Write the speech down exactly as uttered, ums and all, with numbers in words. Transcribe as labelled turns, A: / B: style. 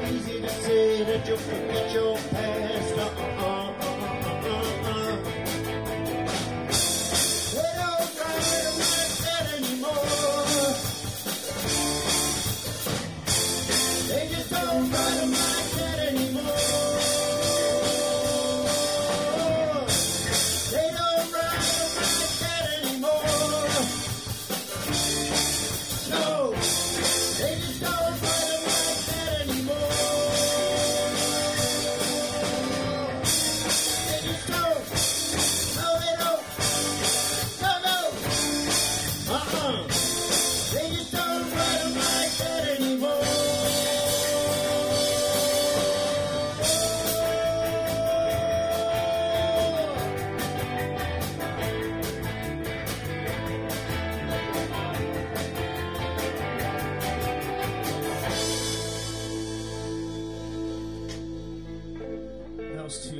A: easy to say that you forget your past. Uh-uh, uh-uh, uh-uh. They don't try to like that anymore. They just don't try to like that anymore. They don't try to like that anymore. No, they just don't try to like that anymore. They just don't. No, they don't. No, no. Uh-uh. They just don't try to like that anymore. That was too